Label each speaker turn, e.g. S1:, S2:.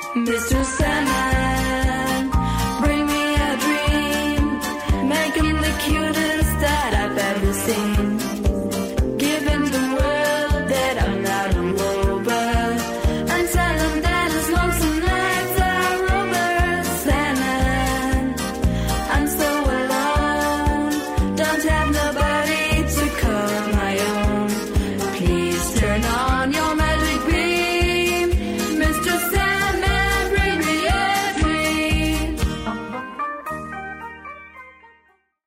S1: Mr. Sandman, bring me a dream. Make him the cutest that I've ever seen.